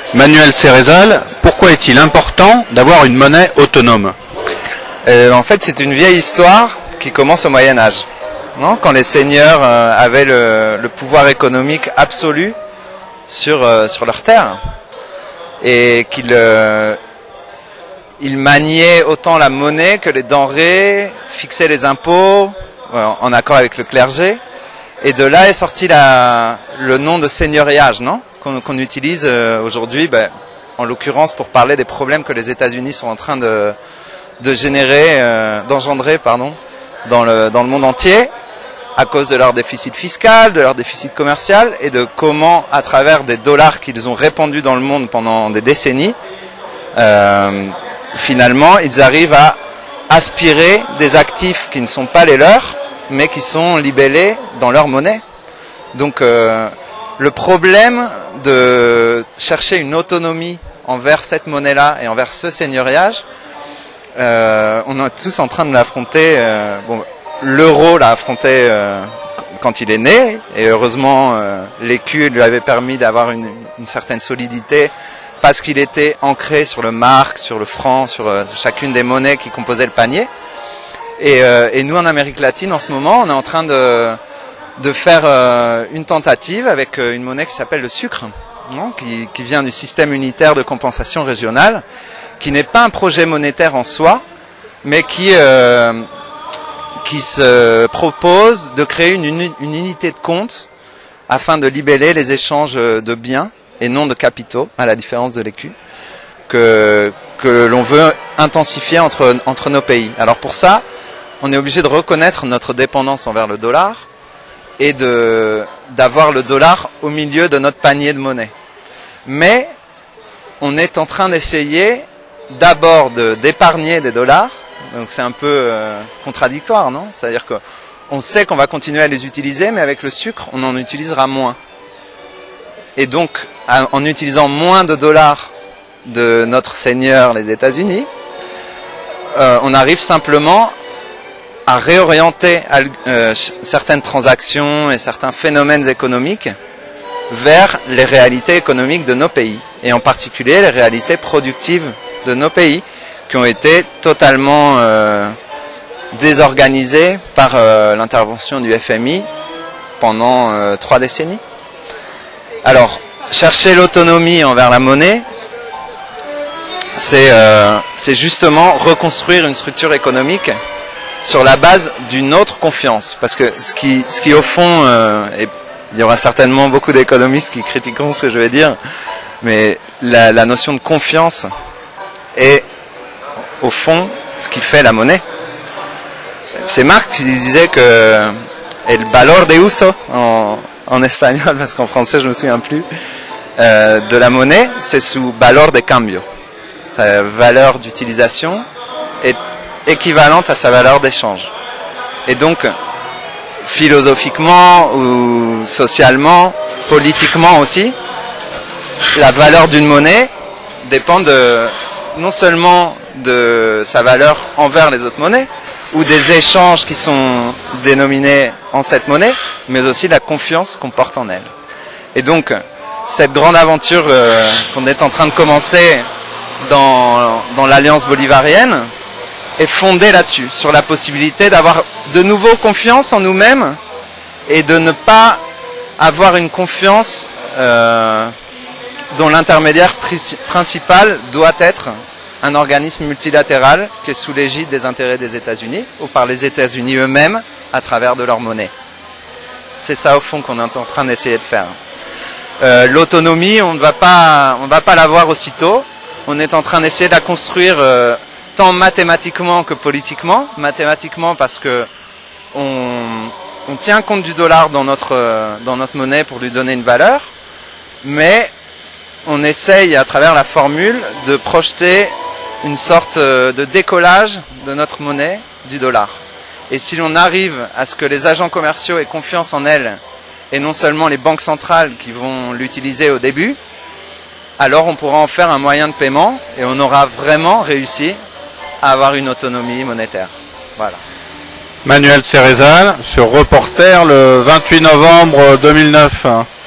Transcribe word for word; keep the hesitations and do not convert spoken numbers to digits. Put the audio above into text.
Manuel Cérezal, pourquoi est-il important d'avoir une monnaie autonome? euh, En fait, c'est une vieille histoire qui commence au Moyen-Âge, non, quand les seigneurs euh, avaient le, le pouvoir économique absolu sur, euh, sur leurs terres et qu'ils euh, ils maniaient autant la monnaie que les denrées, fixaient les impôts euh, en accord avec le clergé. Et de là est sorti la, le nom de seigneuriage, non, qu'on qu'on utilise euh, aujourd'hui, ben, en l'occurrence pour parler des problèmes que les États-Unis sont en train de, de générer, euh, d'engendrer, pardon, dans le, dans le monde entier, à cause de leur déficit fiscal, de leur déficit commercial, et de comment, à travers des dollars qu'ils ont répandus dans le monde pendant des décennies, euh, finalement, ils arrivent à aspirer des actifs qui ne sont pas les leurs, mais qui sont libellés dans leur monnaie. Donc euh, le problème de chercher une autonomie envers cette monnaie-là et envers ce seigneuriage, euh, on est tous en train de l'affronter. Euh, bon, l'euro l'a affronté euh, quand il est né, et heureusement euh, l'écu lui avait permis d'avoir une, une certaine solidité parce qu'il était ancré sur le mark, sur le franc, sur euh, chacune des monnaies qui composaient le panier. Et, euh, et nous, en Amérique latine, en ce moment, on est en train de, de faire euh, une tentative avec euh, une monnaie qui s'appelle le sucre, non, qui, qui vient du système unitaire de compensation régionale, qui n'est pas un projet monétaire en soi, mais qui, euh, qui se propose de créer une, une unité de compte afin de libeller les échanges de biens et non de capitaux, à la différence de l'écu, que, que l'on veut intensifier entre, entre nos pays. Alors pour ça, on est obligé de reconnaître notre dépendance envers le dollar et de d'avoir le dollar au milieu de notre panier de monnaie. Mais on est en train d'essayer d'abord de d'épargner des dollars. Donc c'est un peu euh, contradictoire, non? C'est-à-dire que on sait qu'on va continuer à les utiliser, mais avec le sucre, on en utilisera moins. Et donc, en utilisant moins de dollars de notre seigneur, les États-Unis, euh, on arrive simplement à réorienter euh, certaines transactions et certains phénomènes économiques vers les réalités économiques de nos pays, et en particulier les réalités productives de nos pays, qui ont été totalement euh, désorganisées par euh, l'intervention du F M I pendant euh, trois décennies. Alors, chercher l'autonomie envers la monnaie, c'est euh, c'est justement reconstruire une structure économique sur la base d'une autre confiance, parce que ce qui, ce qui au fond, euh, et il y aura certainement beaucoup d'économistes qui critiqueront ce que je vais dire, mais la, la notion de confiance est au fond ce qui fait la monnaie. C'est Marx qui disait que el valor de uso en, en espagnol, parce qu'en français je me souviens plus, euh, de la monnaie, c'est sous valor de cambio. Sa valeur d'utilisation est équivalente à sa valeur d'échange. Et donc, philosophiquement ou socialement, politiquement aussi, la valeur d'une monnaie dépend de, non seulement de sa valeur envers les autres monnaies, ou des échanges qui sont dénominés en cette monnaie, mais aussi la confiance qu'on porte en elle. Et donc, cette grande aventure euh, qu'on est en train de commencer dans, dans l'Alliance bolivarienne, est fondée là-dessus, sur la possibilité d'avoir de nouveau confiance en nous-mêmes et de ne pas avoir une confiance euh, dont l'intermédiaire principal doit être un organisme multilatéral qui est sous l'égide des intérêts des États-Unis ou par les États-Unis eux-mêmes à travers de leur monnaie. C'est ça au fond qu'on est en train d'essayer de faire. Euh, l'autonomie, on ne va pas, on ne va pas l'avoir aussitôt. On est en train d'essayer de la construire euh, tant mathématiquement que politiquement. Mathématiquement parce que on, on tient compte du dollar dans notre, dans notre monnaie pour lui donner une valeur, mais on essaye à travers la formule de projeter une sorte de décollage de notre monnaie du dollar. Et si l'on arrive à ce que les agents commerciaux aient confiance en elle, et non seulement les banques centrales qui vont l'utiliser au début, alors on pourra en faire un moyen de paiement et on aura vraiment réussi à avoir une autonomie monétaire. Voilà. Manuel Cérezal sur Reporter le vingt-huit novembre deux mille neuf.